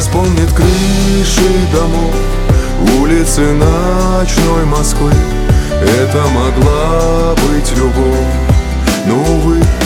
нас помнит крыши домов, улицы ночной Москвы. Это могла быть любовь, но, увы,